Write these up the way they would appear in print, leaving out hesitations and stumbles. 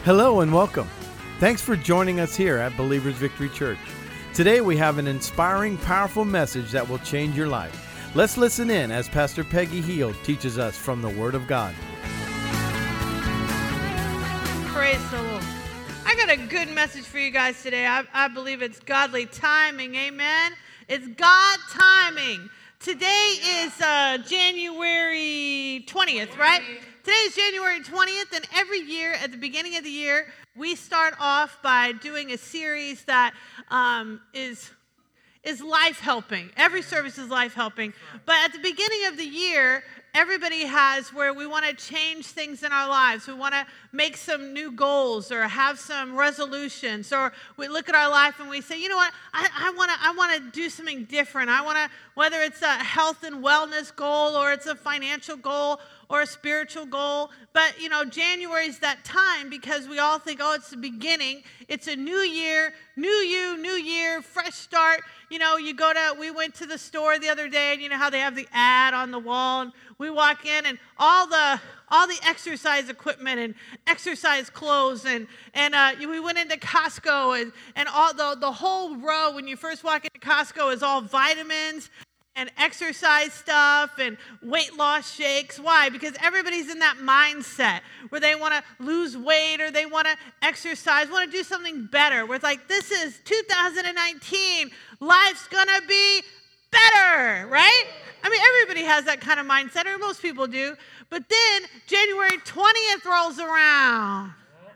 Hello and welcome. Thanks for joining us here at Believers Victory Church. Today we have an inspiring, powerful message that will change your life. Let's listen in as Pastor Peggy Heald teaches us from the Word of God. Praise the Lord. I got a good message for you guys today. I believe it's godly timing. Amen. It's God timing. Today is January 20th, right? Today is January 20th, and every year at the beginning of the year, we start off by doing a series that is life-helping. Every service is life-helping. But at the beginning of the year, everybody has where we want to change things in our lives. We want to make some new goals or have some resolutions, or we look at our life and we say, you know what, I want to do something different. I want to, whether it's a health and wellness goal or it's a financial goal or a spiritual goal. But, you know, January is that time because we all think, oh, it's the beginning. It's a new year, new you, new year, fresh start. You know, we went to the store the other day, and you know how they have the ad on the wall, and we walk in and all the exercise equipment and exercise clothes, and we went into Costco, and all the whole row when you first walk into Costco is all vitamins and exercise stuff and weight loss shakes. Why? Because everybody's in that mindset where they want to lose weight or they want to exercise, want to do something better. Where it's like, this is 2019. Life's going to be better, right? I mean, everybody has that kind of mindset, or most people do. But then January 20th rolls around.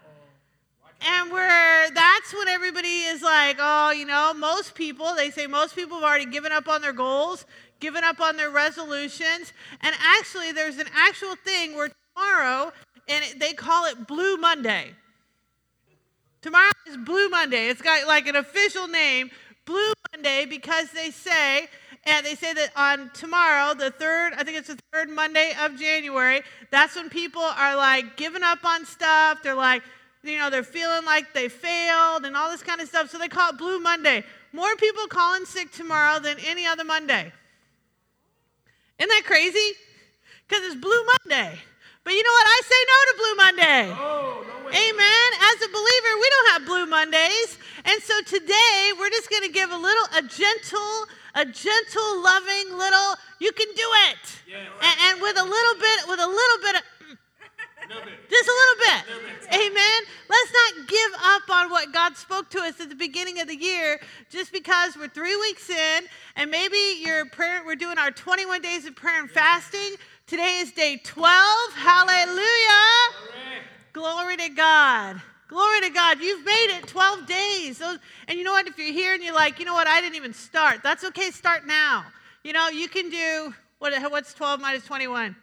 And that's when everybody is like, oh, you know, most people have already given up on their goals, given up on their resolutions. And actually, there's an actual thing where tomorrow, and they call it Blue Monday. Tomorrow is Blue Monday. It's got like an official name, Blue Monday, because they say that on tomorrow, the third Monday of January, that's when people are like giving up on stuff. They're like, you know, they're feeling like they failed and all this kind of stuff. So they call it Blue Monday. More people calling sick tomorrow than any other Monday. Isn't that crazy? Because it's Blue Monday. But you know what? I say no to Blue Monday. Oh, no way. Amen. As a believer, we don't have Blue Mondays. And so today, we're just going to give a gentle, loving little, you can do it. Yeah, right. And with a little bit of, just a little bit. Amen. Let's not give up on what God spoke to us at the beginning of the year just because we're 3 weeks in and maybe we're doing our 21 days of prayer and fasting. Today is day 12. Hallelujah. Right. Glory to God. Glory to God. You've made it 12 days. And you know what? If you're here and you're like, you know what? I didn't even start. That's okay. Start now. You know, you can do, what's 12 minus 21?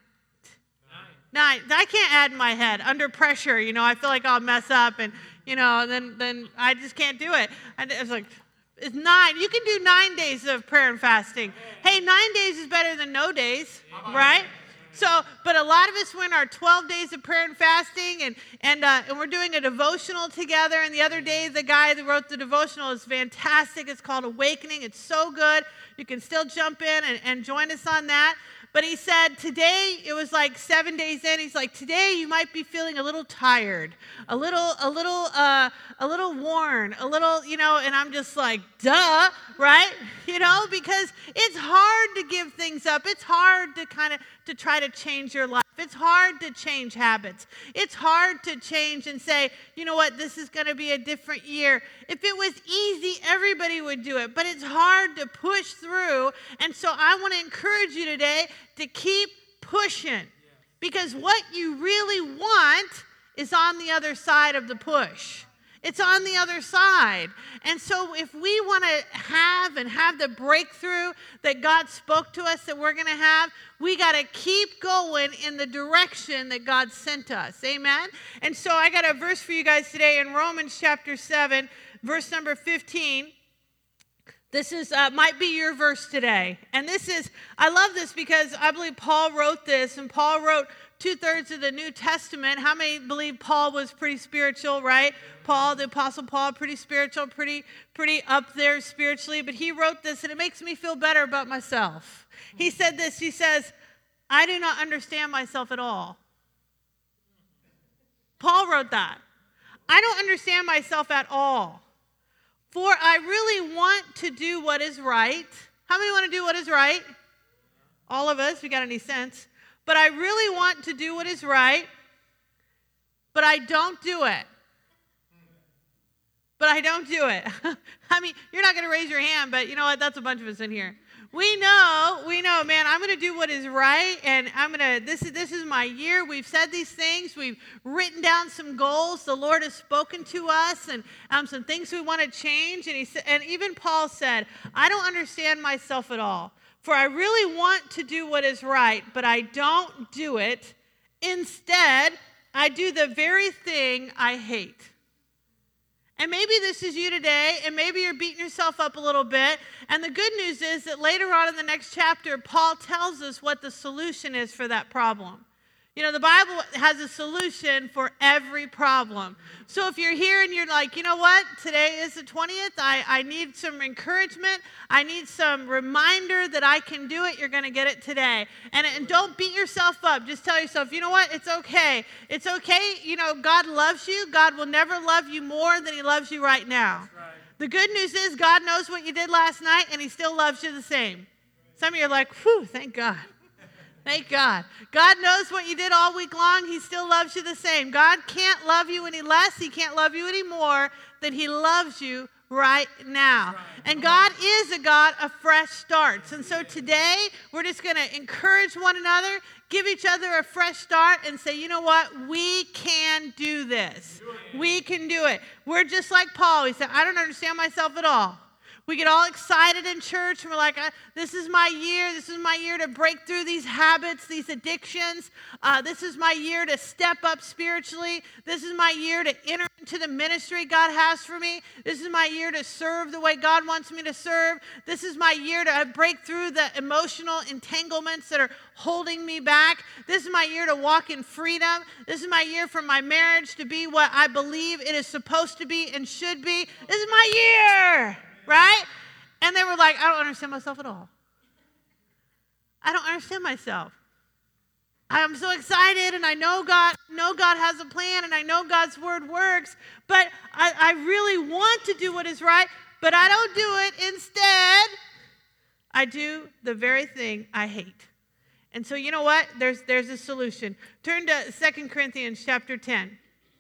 9. I can't add in my head. Under pressure, you know, I feel like I'll mess up, and you know, then I just can't do it. And it's like, it's 9. You can do 9 days of prayer and fasting. Hey, 9 days is better than no days, right? So, but a lot of us were in our 12 days of prayer and fasting, and we're doing a devotional together. And the other day, the guy that wrote the devotional is fantastic. It's called Awakening. It's so good. You can still jump in and join us on that. But he said today, it was like 7 days in, he's like, today you might be feeling a little tired, a little worn, a little, you know, and I'm just like, duh, right? You know, because it's hard to give things up. It's hard to try to change your life. It's hard to change habits. It's hard to change and say, you know what, this is going to be a different year. If it was easy, everybody would do it, but it's hard to push through. And so I want to encourage you today to keep pushing, because what you really want is on the other side of the push. It's on the other side. And so if we want to have the breakthrough that God spoke to us that we're going to have, we got to keep going in the direction that God sent us. Amen? And so I got a verse for you guys today in Romans chapter 7, verse number 15. This is might be your verse today. And I love this because I believe Paul wrote this, and Paul wrote 2/3 of the New Testament. How many believe Paul was pretty spiritual, right? Paul, the Apostle Paul, pretty spiritual, pretty up there spiritually. But he wrote this, and it makes me feel better about myself. He said this, he says, I do not understand myself at all. Paul wrote that. I don't understand myself at all. For I really want to do what is right. How many want to do what is right? All of us, we got any sense. But I really want to do what is right, but I don't do it. But I don't do it. I mean, you're not going to raise your hand, but you know what? That's a bunch of us in here. We know, man, I'm going to do what is right, and this is my year. We've said these things. We've written down some goals. The Lord has spoken to us, and some things we want to change. And even Paul said, I don't understand myself at all. For I really want to do what is right, but I don't do it. Instead, I do the very thing I hate. And maybe this is you today, and maybe you're beating yourself up a little bit. And the good news is that later on in the next chapter, Paul tells us what the solution is for that problem. You know, the Bible has a solution for every problem. So if you're here and you're like, you know what, today is the 20th, I need some encouragement, I need some reminder that I can do it, you're going to get it today. And don't beat yourself up. Just tell yourself, you know what, it's okay. It's okay. You know, God loves you. God will never love you more than he loves you right now. Right. The good news is God knows what you did last night, and he still loves you the same. Some of you are like, whew, thank God. Thank God. God knows what you did all week long. He still loves you the same. God can't love you any less. He can't love you any more than he loves you right now. And God is a God of fresh starts. And so today, we're just going to encourage one another, give each other a fresh start, and say, you know what? We can do this. We can do it. We're just like Paul. He said, I don't understand myself at all. We get all excited in church, and we're like, this is my year. This is my year to break through these habits, these addictions. This is my year to step up spiritually. This is my year to enter into the ministry God has for me. This is my year to serve the way God wants me to serve. This is my year to break through the emotional entanglements that are holding me back. This is my year to walk in freedom. This is my year for my marriage to be what I believe it is supposed to be and should be. This is my year. Right? And they were like, I don't understand myself at all. I don't understand myself. I'm so excited, and I know God has a plan, and I know God's word works, but I really want to do what is right, but I don't do it. Instead, I do the very thing I hate. And so you know what? There's a solution. Turn to 2 Corinthians chapter 10.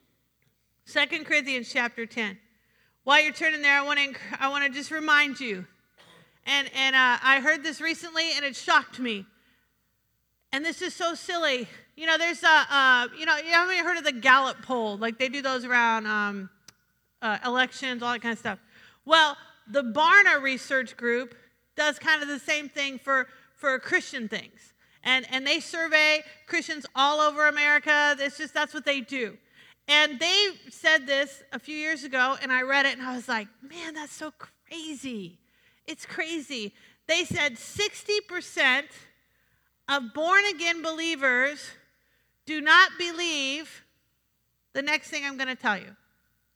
2 Corinthians chapter 10. While you're turning there, I want to just remind you. And I heard this recently, and it shocked me. And this is so silly. You know, there's you haven't heard of the Gallup poll? Like they do those around elections, all that kind of stuff. Well, the Barna Research Group does kind of the same thing for Christian things. And they survey Christians all over America. That's what they do. And they said this a few years ago, and I read it, and I was like, man, that's so crazy. It's crazy. They said 60% of born-again believers do not believe the next thing I'm going to tell you.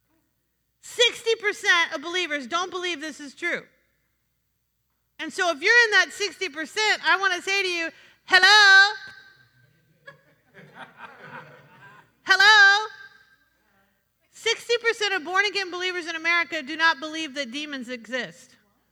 60% of believers don't believe this is true. And so if you're in that 60%, I want to say to you, hello? Hello? 60% of born-again believers in America do not believe that demons exist.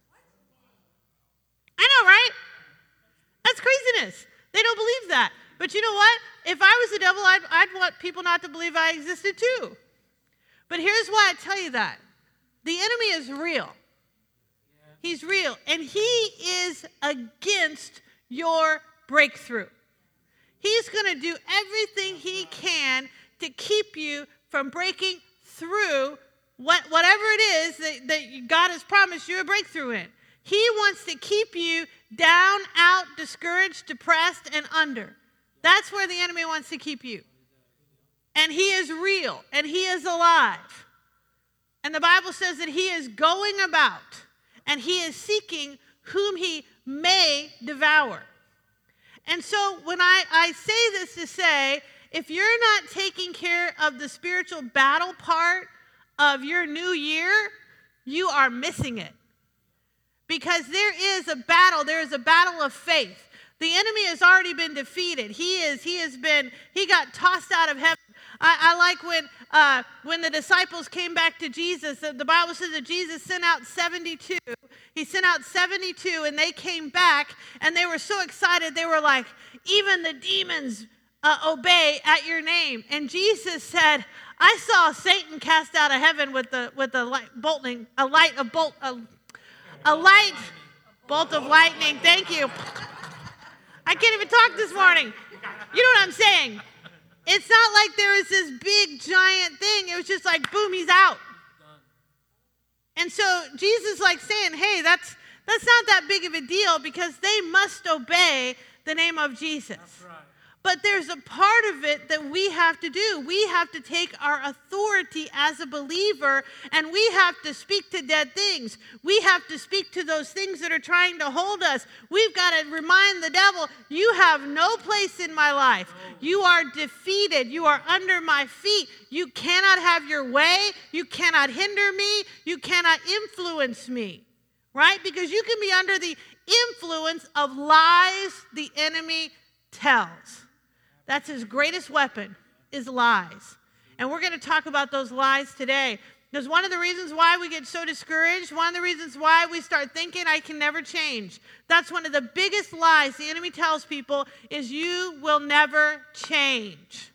I know, right? That's craziness. They don't believe that. But you know what? If I was the devil, I'd want people not to believe I existed too. But here's why I tell you that. The enemy is real. He's real. And he is against your breakthrough. He's going to do everything he can to keep you from breaking through whatever it is that God has promised you a breakthrough in. He wants to keep you down, out, discouraged, depressed, and under. That's where the enemy wants to keep you. And he is real, and he is alive. And the Bible says that he is going about, and he is seeking whom he may devour. And so when I say this to say, if you're not taking care of the spiritual battle part of your new year, you are missing it. Because there is a battle of faith. The enemy has already been defeated. He got tossed out of heaven. I like when the disciples came back to Jesus. The Bible says that Jesus sent out 72. He sent out 72, and they came back, and they were so excited. They were like, even the demons obey at your name. And Jesus said, I saw Satan cast out of heaven with a light bolt of lightning. Thank you. I can't even talk this morning. You know what I'm saying? It's not like there was this big giant thing. It was just like, boom, he's out. And so Jesus like saying, hey, that's not that big of a deal because they must obey the name of Jesus. That's right. But there's a part of it that we have to do. We have to take our authority as a believer, and we have to speak to dead things. We have to speak to those things that are trying to hold us. We've got to remind the devil, you have no place in my life. You are defeated. You are under my feet. You cannot have your way. You cannot hinder me. You cannot influence me, right? Because you can be under the influence of lies the enemy tells. That's his greatest weapon, is lies. And we're going to talk about those lies today. Because one of the reasons why we get so discouraged, one of the reasons why we start thinking I can never change, that's one of the biggest lies the enemy tells people is you will never change.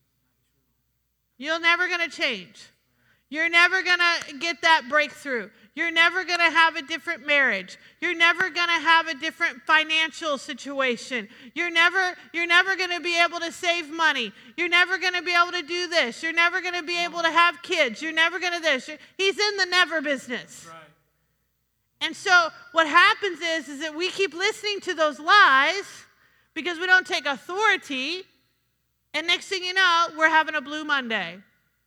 You're never going to change. You're never going to get that breakthrough. You're never going to have a different marriage. You're never going to have a different financial situation. You're never going to be able to save money. You're never going to be able to do this. You're never going to be able to have kids. You're never going to this. He's in the never business. Right. And so what happens is that we keep listening to those lies because we don't take authority. And next thing you know, we're having a blue Monday.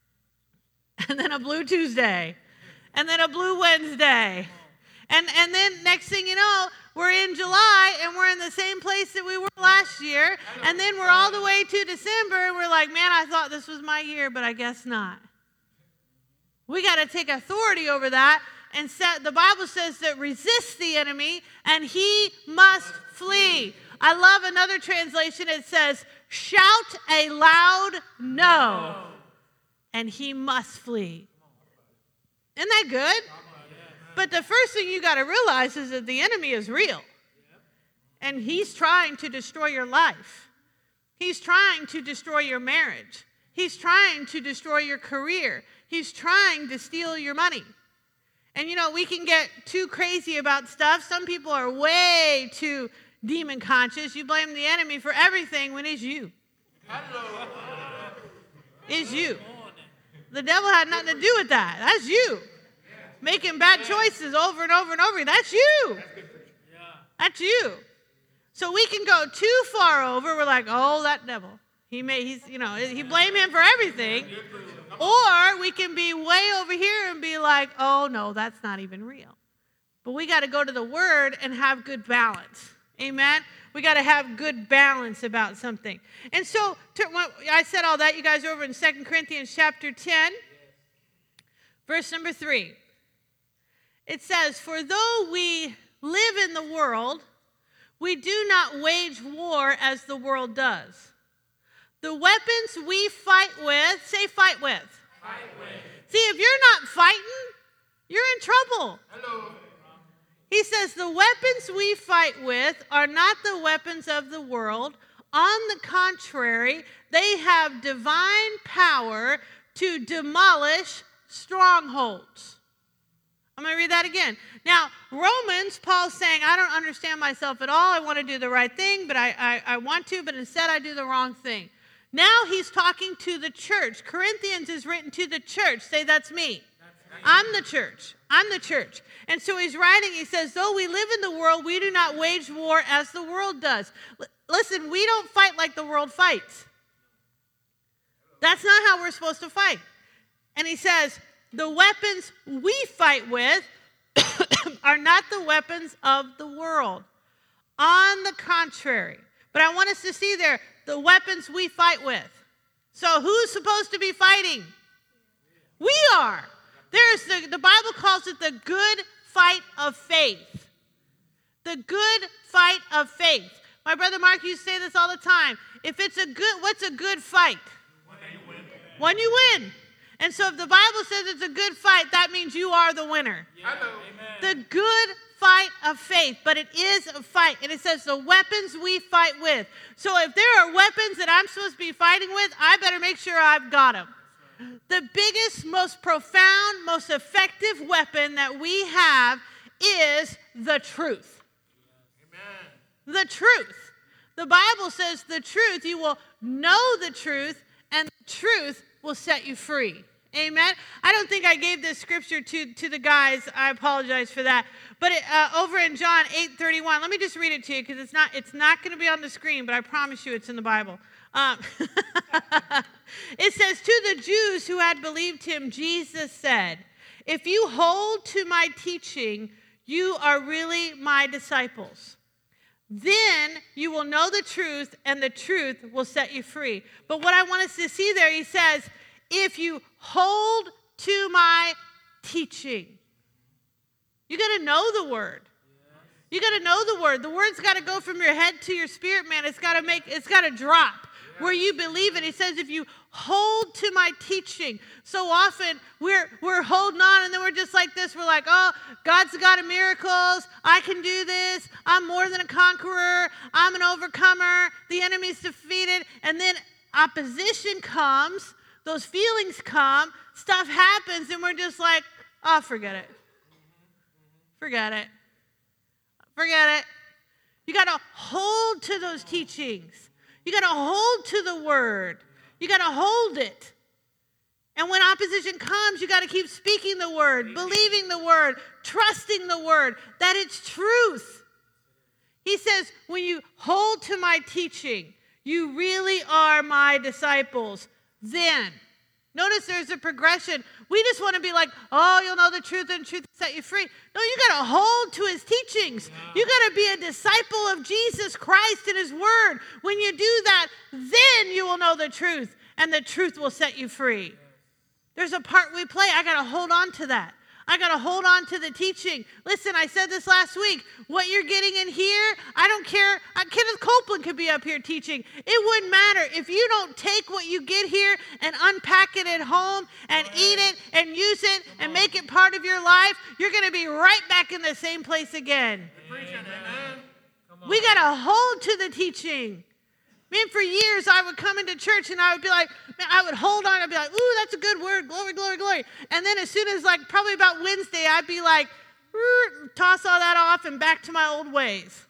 And then a blue Tuesday. And then a blue Wednesday. And then next thing you know, we're in July and we're in the same place that we were last year. And then we're all the way to December and we're like, man, I thought this was my year, but I guess not. We got to take authority over that and the Bible says that resist the enemy and he must flee. I love another translation. It says, shout a loud no, and he must flee. Isn't that good? But the first thing you got to realize is that the enemy is real. And he's trying to destroy your life. He's trying to destroy your marriage. He's trying to destroy your career. He's trying to steal your money. And you know, we can get too crazy about stuff. Some people are way too demon conscious. You blame the enemy for everything when it's you. It's you. The devil had nothing to do with that. That's you. Making bad choices over and over and over. That's you. That's you. So we can go too far over. We're like, oh, that devil. He blame him for everything. Or we can be way over here and be like, oh, no, that's not even real. But we got to go to the Word and have good balance. Amen? We got to have good balance about something. And so I said all that. You guys are over in 2 Corinthians chapter 10, verse number 3. It says, for though we live in the world, we do not wage war as the world does. The weapons we fight with, say fight with. Fight with. See, if you're not fighting, you're in trouble. Hello. He says, the weapons we fight with are not the weapons of the world. On the contrary, they have divine power to demolish strongholds. I'm going to read that again. Now, Romans, Paul's saying, I don't understand myself at all. I want to do the right thing, but I want to, but instead I do the wrong thing. Now he's talking to the church. Corinthians is written to the church. Say, that's me. I'm the church. I'm the church. And so he's writing, he says, though we live in the world, we do not wage war as the world does. Listen, we don't fight like the world fights. That's not how we're supposed to fight. And he says, the weapons we fight with are not the weapons of the world. On the contrary. But I want us to see there, the weapons we fight with. So who's supposed to be fighting? We are. There's the Bible calls it the good fight of faith. The good fight of faith. My brother Mark used to say this all the time. If it's a good, what's a good fight? When you win. And so if the Bible says it's a good fight, that means you are the winner. Yeah. The good fight of faith, but it is a fight. And it says the weapons we fight with. So if there are weapons that I'm supposed to be fighting with, I better make sure I've got them. The biggest, most profound, most effective weapon that we have is the truth. Amen. The truth. The Bible says the truth, you will know the truth, and the truth will set you free. Amen. I don't think I gave this scripture to the guys. I apologize for that. But over in John 8:31, let me just read it to you because it's not going to be on the screen, but I promise you it's in the Bible. It says, to the Jews who had believed him, Jesus said, if you hold to my teaching, you are really my disciples. Then you will know the truth, and the truth will set you free. But what I want us to see there, he says, if you hold to my teaching. You got to know the word. You got to know the word. The word's got to go from your head to your spirit, man. It's got to drop where you believe it. He says, if you hold to my teaching. So often we're holding on, and then we're just like this. We're like, oh, God's the God of miracles. I can do this. I'm more than a conqueror. I'm an overcomer. The enemy's defeated. And then opposition comes. Those feelings come. Stuff happens, and we're just like, oh, forget it. Forget it. Forget it. You got to hold to those teachings. You got to hold to the word. You got to hold it. And when opposition comes, you got to keep speaking the word, believing the word, trusting the word, that it's truth. He says, when you hold to my teaching, you really are my disciples. Then, notice there's a progression. We just want to be like, oh, you'll know the truth and the truth will set you free. No, you got to hold to his teachings. You got to be a disciple of Jesus Christ and his word. When you do that, then you will know the truth, and the truth will set you free. There's a part we play. I got to hold on to that. I got to hold on to the teaching. Listen, I said this last week. What you're getting in here, I don't care. Kenneth Copeland could be up here teaching. It wouldn't matter. If you don't take what you get here and unpack it at home and eat it and use it and make it part of your life, you're going to be right back in the same place again. We got to hold to the teaching. Man, for years I would come into church and I would be like, man, I would hold on. I'd be like, ooh, that's a good word. Glory, glory, glory. And then as soon as probably about Wednesday, I'd be like, toss all that off and back to my old ways.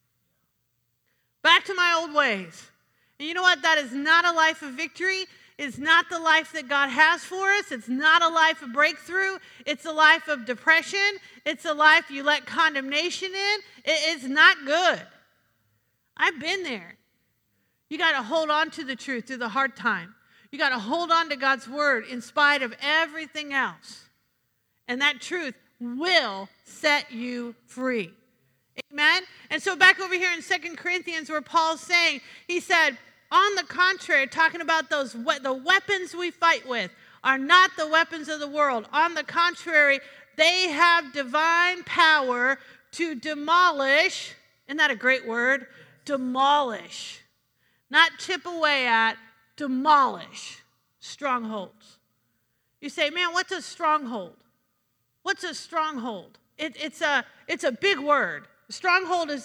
Back to my old ways. And you know what? That is not a life of victory. It's not the life that God has for us. It's not a life of breakthrough. It's a life of depression. It's a life you let condemnation in. It's not good. I've been there. You got to hold on to the truth through the hard time. You got to hold on to God's word in spite of everything else. And that truth will set you free. Amen? And so back over here in 2 Corinthians where Paul's saying, he said, on the contrary, talking about the weapons we fight with are not the weapons of the world. On the contrary, they have divine power to demolish. Isn't that a great word? Demolish. Not chip away at, demolish strongholds. You say, man, what's a stronghold? What's a stronghold? It's a big word. Stronghold is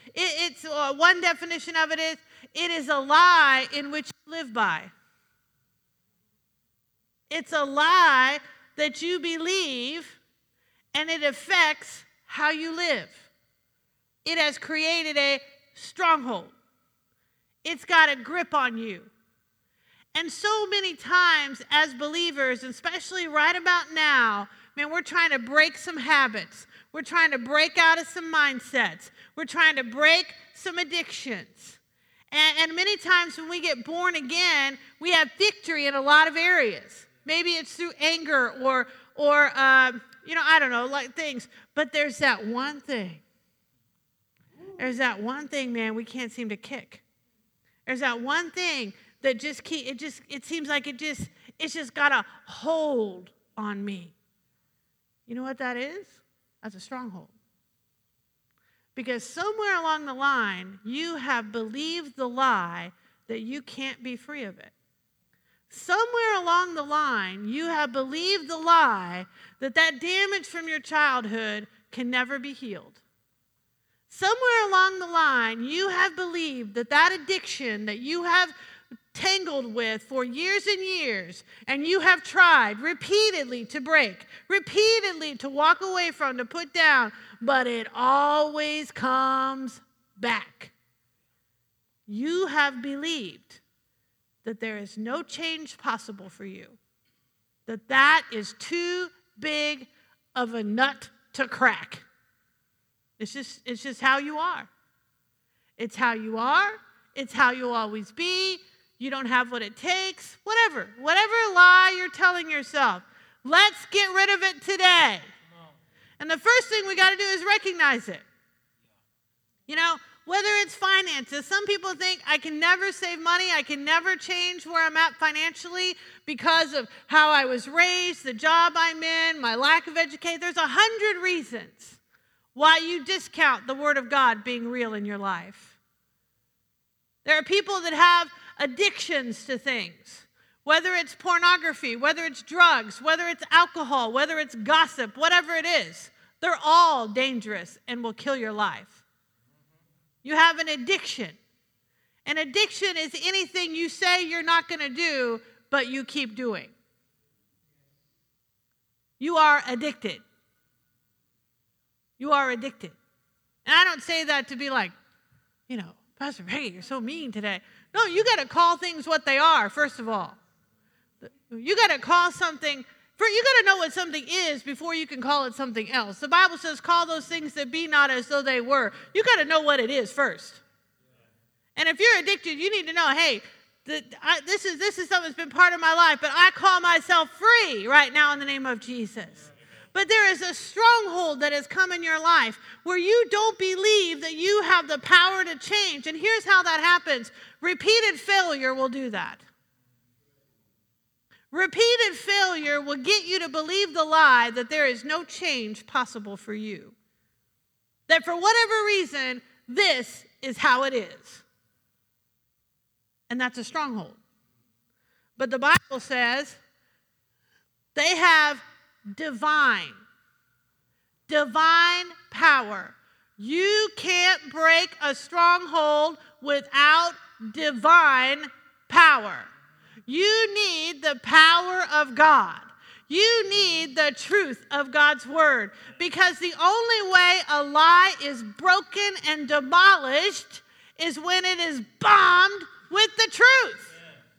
one definition of it is it is a lie in which you live by. It's a lie that you believe, and it affects how you live. It has created a stronghold. It's got a grip on you. And so many times as believers, especially right about now, man, we're trying to break some habits. We're trying to break out of some mindsets. We're trying to break some addictions. And many times when we get born again, we have victory in a lot of areas. Maybe it's through anger or I don't know, like things. But there's that one thing. There's that one thing, man, we can't seem to kick. There's that one thing that it seems like it's just got a hold on me. You know what that is? That's a stronghold. Because somewhere along the line, you have believed the lie that you can't be free of it. somewhere along the line, you have believed the lie that damage from your childhood can never be healed. Somewhere along the line, you have believed that addiction that you have tangled with for years and years, and you have tried repeatedly to break, repeatedly to walk away from, to put down, but it always comes back. You have believed that there is no change possible for you, that is too big of a nut to crack. It's just how you are. It's how you are. It's how you'll always be. You don't have what it takes. Whatever lie you're telling yourself, let's get rid of it today. And the first thing we got to do is recognize it. You know, whether it's finances, some people think I can never save money, I can never change where I'm at financially because of how I was raised, the job I'm in, my lack of education. There's 100 reasons why you discount the Word of God being real in your life. There are people that have addictions to things, whether it's pornography, whether it's drugs, whether it's alcohol, whether it's gossip, whatever it is. They're all dangerous and will kill your life. You have an addiction. An addiction is anything you say you're not going to do, but you keep doing. You are addicted. You are addicted. And I don't say that to be like, you know, Pastor Peggy, you're so mean today. No, you got to call things what they are, first of all. You got to call something, you got to know what something is before you can call it something else. The Bible says, call those things that be not as though they were. You got to know what it is first. And if you're addicted, you need to know, hey, this is something that's been part of my life, but I call myself free right now in the name of Jesus. But there is a stronghold that has come in your life where you don't believe that you have the power to change. And here's how that happens. Repeated failure will do that. Repeated failure will get you to believe the lie that there is no change possible for you. That for whatever reason, this is how it is. And that's a stronghold. But the Bible says they have divine power. You can't break a stronghold without divine power. You need the power of God. You need the truth of God's word, because the only way a lie is broken and demolished is when it is bombed with the truth.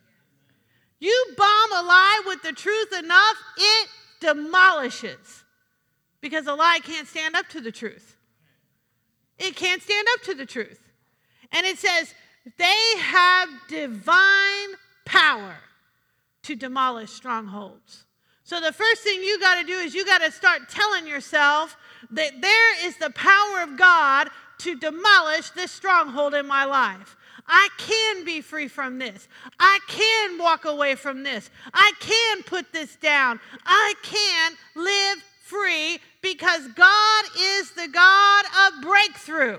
You bomb a lie with the truth enough, it demolishes, because a lie can't stand up to the truth. It can't stand up to the truth. And it says they have divine power to demolish strongholds. So the first thing you got to do is you got to start telling yourself that there is the power of God to demolish this stronghold in my life. I can be free from this. I can walk away from this. I can put this down. I can live free because God is the God of breakthrough.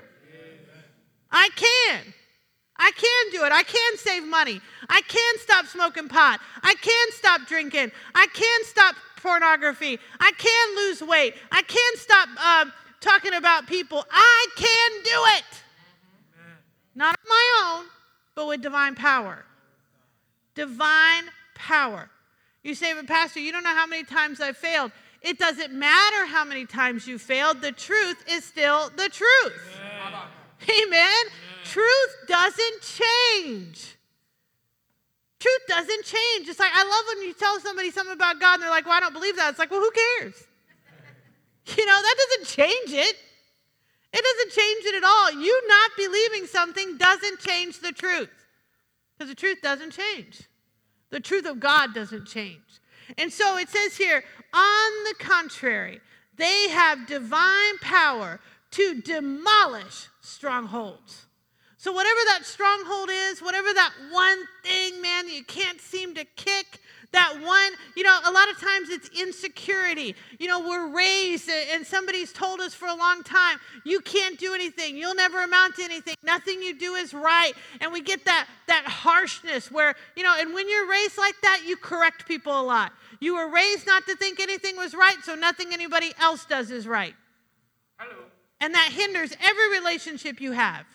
I can do it. I can save money. I can stop smoking pot. I can stop drinking. I can stop pornography. I can lose weight. I can stop talking about people. I can do it. Not on my own, but with divine power. Divine power. You say, but Pastor, you don't know how many times I've failed. It doesn't matter how many times you failed. The truth is still the truth. Amen. Amen. Truth doesn't change. Truth doesn't change. It's like, I love when you tell somebody something about God and they're like, well, I don't believe that. It's like, well, who cares? You know, that doesn't change it. It doesn't change it at all. You not believing something doesn't change the truth, because the truth doesn't change. The truth of God doesn't change. And so it says here, on the contrary, they have divine power to demolish strongholds. So whatever that stronghold is, whatever that one thing, man, that you can't seem to kick, that one, a lot of times it's insecurity. We're raised and somebody's told us for a long time, you can't do anything. You'll never amount to anything. Nothing you do is right. And we get that harshness where, and when you're raised like that, you correct people a lot. You were raised not to think anything was right, so nothing anybody else does is right. Hello. And that hinders every relationship you have.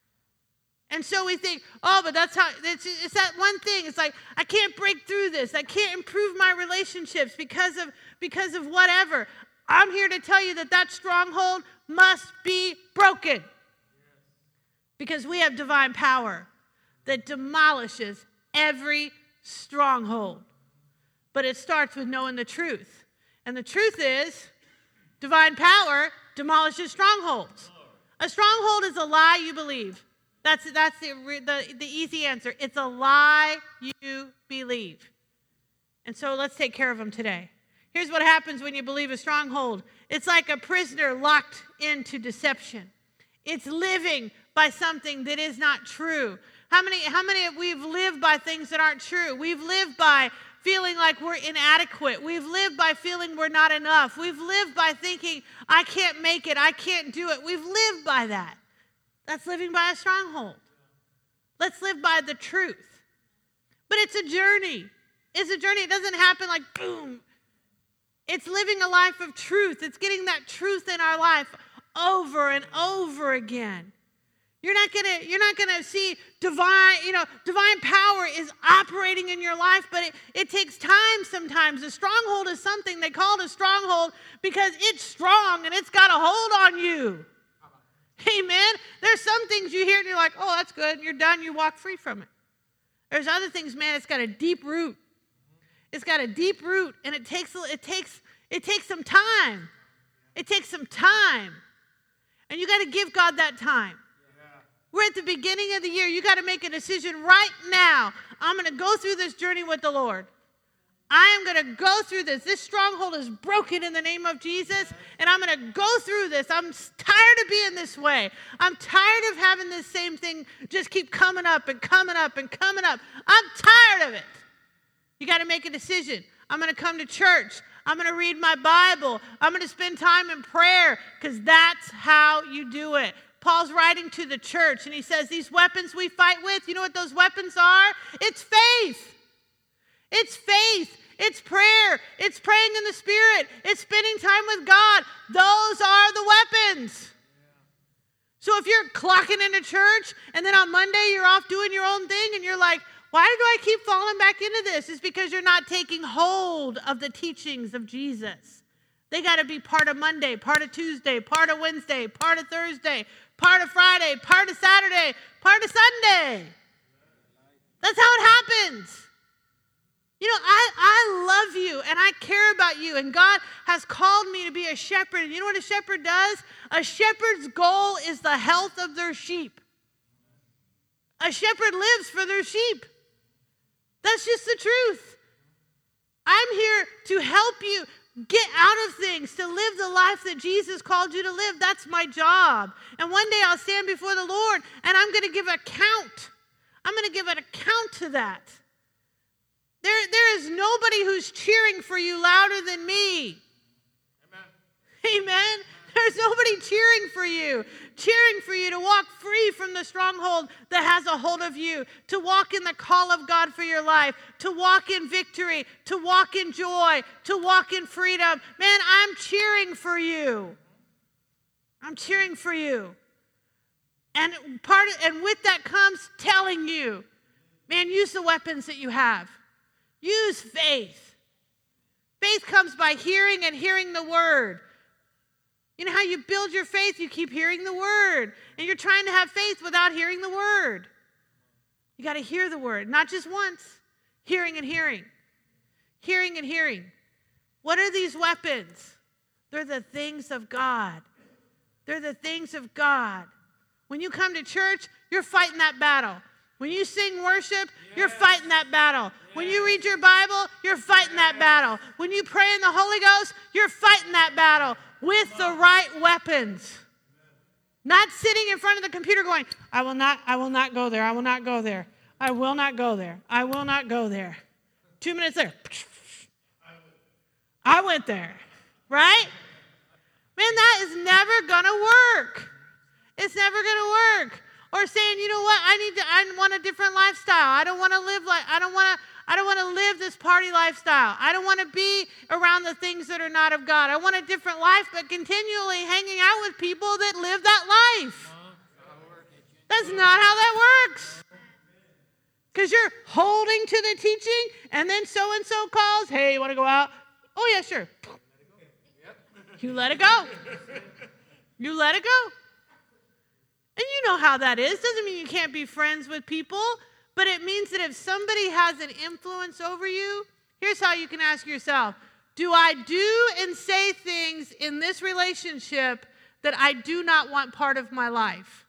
And so we think, but that's how, it's that one thing. It's like, I can't break through this. I can't improve my relationships because of whatever. I'm here to tell you that stronghold must be broken. Because we have divine power that demolishes every stronghold. But it starts with knowing the truth. And the truth is, divine power demolishes strongholds. A stronghold is a lie you believe. That's the easy answer. It's a lie you believe. And so let's take care of them today. Here's what happens when you believe a stronghold. It's like a prisoner locked into deception. It's living by something that is not true. How many we've lived by things that aren't true? We've lived by feeling like we're inadequate. We've lived by feeling we're not enough. We've lived by thinking, I can't make it, I can't do it. We've lived by that. That's living by a stronghold. Let's live by the truth. But it's a journey. It's a journey. It doesn't happen like boom. It's living a life of truth. It's getting that truth in our life over and over again. You're not gonna see divine power is operating in your life, but it takes time sometimes. A stronghold is something they call it a stronghold because it's strong and it's got a hold on you. Amen. There's some things you hear and you're like, oh, that's good. And you're done. You walk free from it. There's other things, man, it's got a deep root. It's got a deep root, and it takes some time. It takes some time. And you got to give God that time. Yeah. We're at the beginning of the year. You got to make a decision right now. I'm going to go through this journey with the Lord. I am going to go through this. This stronghold is broken in the name of Jesus, and I'm going to go through this. I'm tired of being this way. I'm tired of having this same thing just keep coming up and coming up and coming up. I'm tired of it. You got to make a decision. I'm going to come to church. I'm going to read my Bible. I'm going to spend time in prayer because that's how you do it. Paul's writing to the church, and he says, these weapons we fight with, you know what those weapons are? It's faith. It's faith. It's prayer. It's praying in the Spirit. It's spending time with God. Those are the weapons. So if you're clocking into church and then on Monday you're off doing your own thing and you're like, why do I keep falling back into this? It's because you're not taking hold of the teachings of Jesus. They got to be part of Monday, part of Tuesday, part of Wednesday, part of Thursday, part of Friday, part of Saturday, part of Sunday. That's how it happens. I love you and I care about you, and God has called me to be a shepherd. And you know what a shepherd does? A shepherd's goal is the health of their sheep. A shepherd lives for their sheep. That's just the truth. I'm here to help you get out of things, to live the life that Jesus called you to live. That's my job. And one day I'll stand before the Lord and I'm going to give account. I'm going to give an account to that. There is nobody who's cheering for you louder than me. Amen. Amen. There's nobody cheering for you to walk free from the stronghold that has a hold of you, to walk in the call of God for your life, to walk in victory, to walk in joy, to walk in freedom. Man, I'm cheering for you. I'm cheering for you. And with that comes telling you, man, use the weapons that you have. Use faith. Faith comes by hearing and hearing the word. You know how you build your faith? You keep hearing the word. And you're trying to have faith without hearing the word. You got to hear the word, not just once. Hearing and hearing. Hearing and hearing. What are these weapons? They're the things of God. They're the things of God. When you come to church, you're fighting that battle. When you sing worship, you're fighting that battle. When you read your Bible, you're fighting that battle. When you pray in the Holy Ghost, you're fighting that battle with the right weapons. Not sitting in front of the computer going, I will not go there. I will not go there. I will not go there. I will not go there. 2 minutes later, I went there, right? Man, that is never going to work. It's never going to work. Or saying, you know what, I want a different lifestyle. I don't want to live live this party lifestyle. I don't want to be around the things that are not of God. I want a different life, but continually hanging out with people that live that life. That's not how that works. Because you're holding to the teaching, and then so-and-so calls, hey, you want to go out? Oh, yeah, sure. You let it go. You let it go. And you know how that is. Doesn't mean you can't be friends with people, but it means that if somebody has an influence over you, here's how you can ask yourself, do I do and say things in this relationship that I do not want part of my life?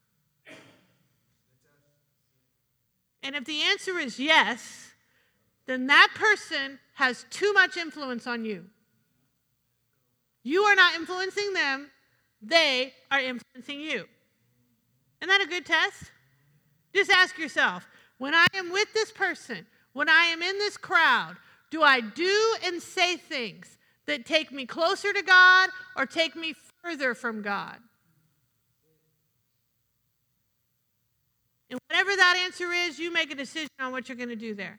And if the answer is yes, then that person has too much influence on you. You are not influencing them. They are influencing you. Isn't that a good test? Just ask yourself, when I am with this person, when I am in this crowd, do I do and say things that take me closer to God or take me further from God? And whatever that answer is, you make a decision on what you're going to do there.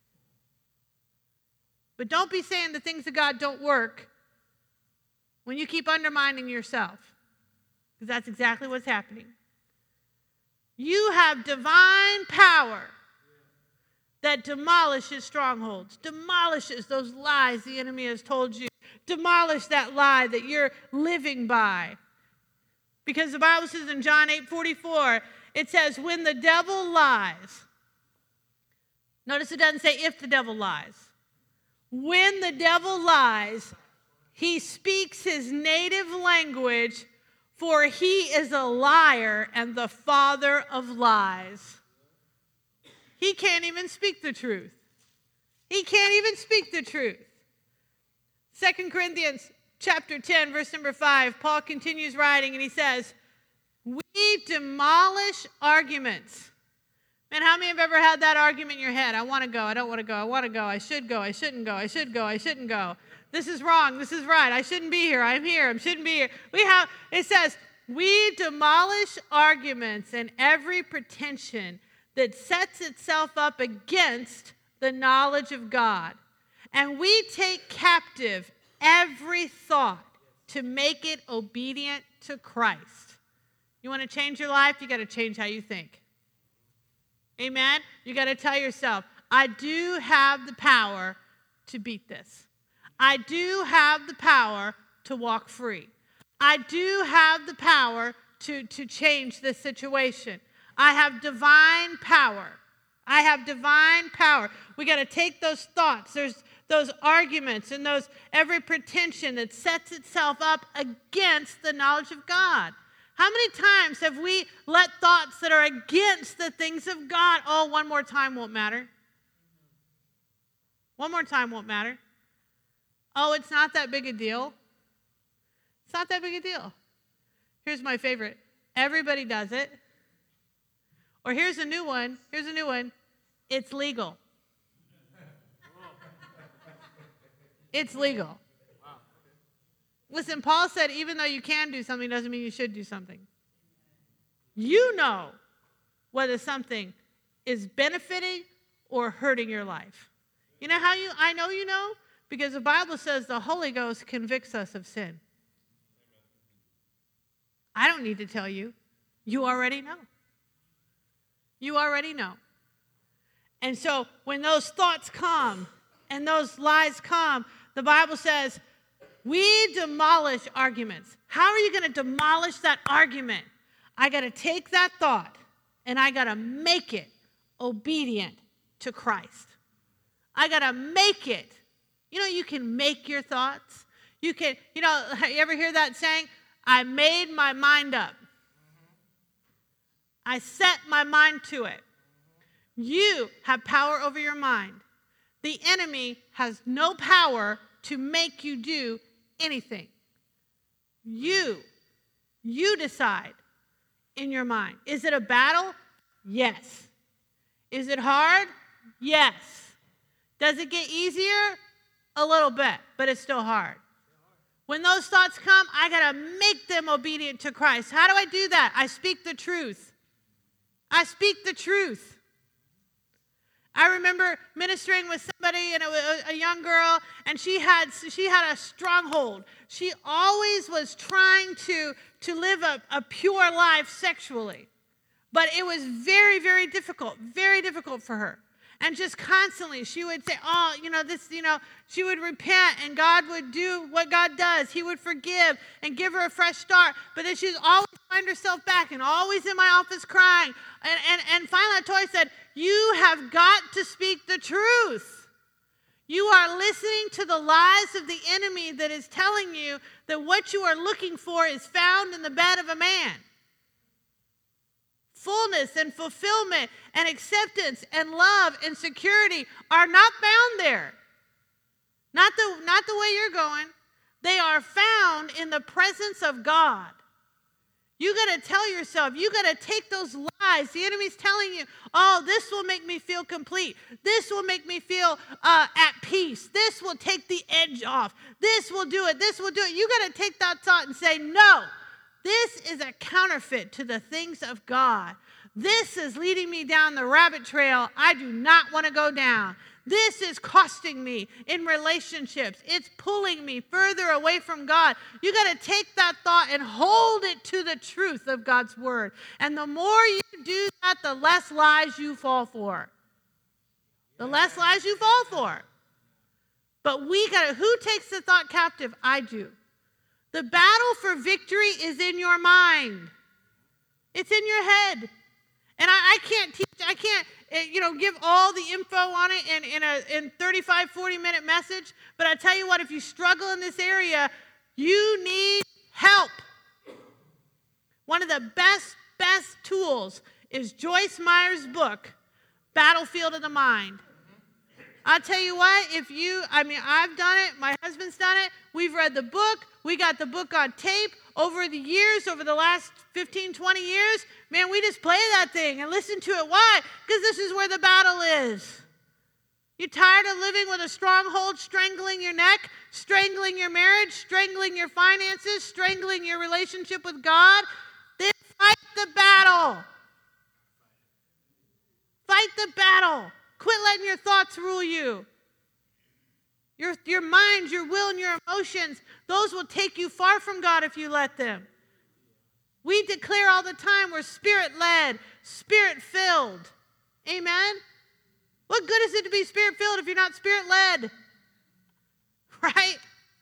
But don't be saying the things of God don't work when you keep undermining yourself, because that's exactly what's happening. You have divine power that demolishes strongholds, demolishes those lies the enemy has told you, demolish that lie that you're living by. Because the Bible says in John 8:44, it says, when the devil lies, notice it doesn't say if the devil lies. When the devil lies, he speaks his native language, for he is a liar and the father of lies. He can't even speak the truth. He can't even speak the truth. 2 Corinthians chapter 10, verse number 5, Paul continues writing and he says, we demolish arguments. Man, how many have ever had that argument in your head? I want to go, I don't want to go, I want to go, I should go, I shouldn't go, I should go, I shouldn't go. This is wrong, this is right, I shouldn't be here, I'm here, I shouldn't be here. It says, we demolish arguments and every pretension that sets itself up against the knowledge of God. And we take captive every thought to make it obedient to Christ. You want to change your life? You got to change how you think. Amen? You got to tell yourself, I do have the power to beat this. I do have the power to walk free. I do have the power to change this situation. I have divine power. I have divine power. We got to take those thoughts, there's those arguments and every pretension that sets itself up against the knowledge of God. How many times have we let thoughts that are against the things of God, oh, one more time won't matter. One more time won't matter. Oh, it's not that big a deal. It's not that big a deal. Here's my favorite. Everybody does it. Or here's a new one. It's legal. It's legal. Listen, Paul said even though you can do something doesn't mean you should do something. You know whether something is benefiting or hurting your life. You know how I know you know? Because the Bible says the Holy Ghost convicts us of sin. I don't need to tell you. You already know. You already know. And so when those thoughts come and those lies come, the Bible says, we demolish arguments. How are you going to demolish that argument? I got to take that thought and I got to make it obedient to Christ. I got to make it. You know, you can make your thoughts. You can, you ever hear that saying? I made my mind up. I set my mind to it. You have power over your mind. The enemy has no power to make you do anything. You decide in your mind. Is it a battle? Yes. Is it hard? Yes. Does it get easier? A little bit, but it's still hard. When those thoughts come, I got to make them obedient to Christ. How do I do that? I speak the truth. I speak the truth. I remember ministering with somebody, and it was a young girl, and she had a stronghold. She always was trying to live a pure life sexually. But it was very, very difficult for her. And just constantly, she would say, she would repent, and God would do what God does. He would forgive and give her a fresh start. But then she'd always find herself back and always in my office crying. And finally I told her, I said, you have got to speak the truth. You are listening to the lies of the enemy that is telling you that what you are looking for is found in the bed of a man. Fullness and fulfillment and acceptance and love and security are not found there. Not the way you're going. They are found in the presence of God. You got to tell yourself, you got to take those lies. The enemy's telling you, oh, this will make me feel complete. This will make me feel at peace. This will take the edge off. This will do it. This will do it. You got to take that thought and say, no. This is a counterfeit to the things of God. This is leading me down the rabbit trail I do not want to go down. This is costing me in relationships. It's pulling me further away from God. You got to take that thought and hold it to the truth of God's word. And the more you do that, the less lies you fall for. The less lies you fall for. But who takes the thought captive? I do. The battle for victory is in your mind. It's in your head. And I can't teach, I can't, give all the info on it in 35, 40-minute message. But I tell you what, if you struggle in this area, you need help. One of the best tools is Joyce Meyer's book, Battlefield of the Mind. I'll tell you what, I've done it, my husband's done it, we've read the book, we got the book on tape over the last 15, 20 years. Man, we just play that thing and listen to it. Why? Because this is where the battle is. You tired of living with a stronghold strangling your neck, strangling your marriage, strangling your finances, strangling your relationship with God? Then fight the battle. Fight the battle. Quit letting your thoughts rule you. Your mind, your will, and your emotions, those will take you far from God if you let them. We declare all the time we're spirit-led, spirit-filled. Amen? What good is it to be spirit-filled if you're not spirit-led? Right?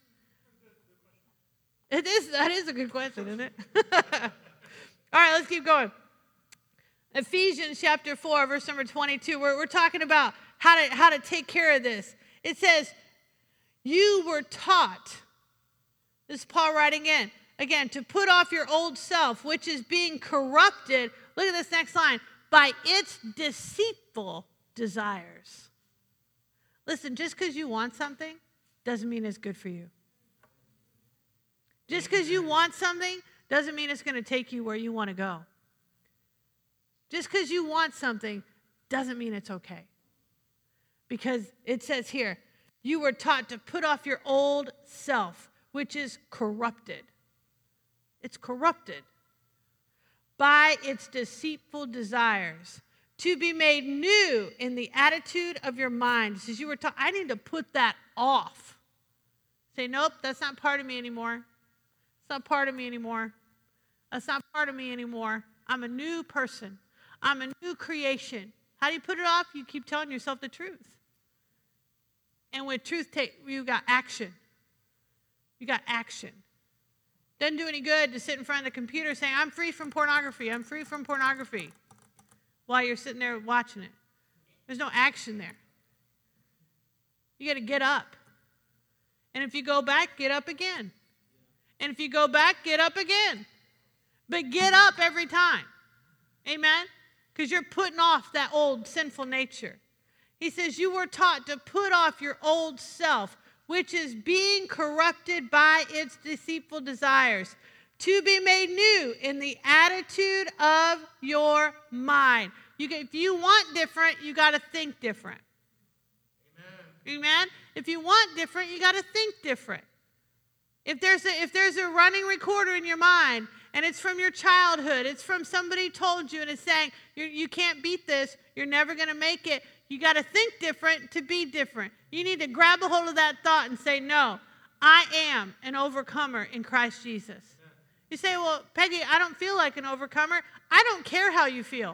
That is a good question, isn't it? All right, let's keep going. Ephesians chapter 4, verse number 22. We're talking about how to take care of this. It says, you were taught, this is Paul writing in, again, to put off your old self, which is being corrupted, look at this next line, by its deceitful desires. Listen, just because you want something doesn't mean it's good for you. Just because you want something doesn't mean it's going to take you where you want to go. Just because you want something doesn't mean it's okay. Because it says here, you were taught to put off your old self, which is corrupted. It's corrupted by its deceitful desires, to be made new in the attitude of your mind. It says you were taught, I need to put that off. Say, nope, that's not part of me anymore. It's not part of me anymore. That's not part of me anymore. I'm a new person. I'm a new creation. How do you put it off? You keep telling yourself the truth. And with truth, you got action. You got action. Doesn't do any good to sit in front of the computer saying, I'm free from pornography. I'm free from pornography. While you're sitting there watching it. There's no action there. You got to get up. And if you go back, get up again. And if you go back, get up again. But get up every time. Amen? Because you're putting off that old sinful nature. He says, you were taught to put off your old self, which is being corrupted by its deceitful desires, To be made new in the attitude of your mind. If you want different, you got to think different. Amen? If you want different, you got to think different. If there's a running recorder in your mind, and it's from your childhood, it's from somebody told you, and it's saying, you can't beat this, you're never going to make it, you got to think different to be different. You need to grab a hold of that thought and say, no, I am an overcomer in Christ Jesus. You say, well, Peggy, I don't feel like an overcomer. I don't care how you feel.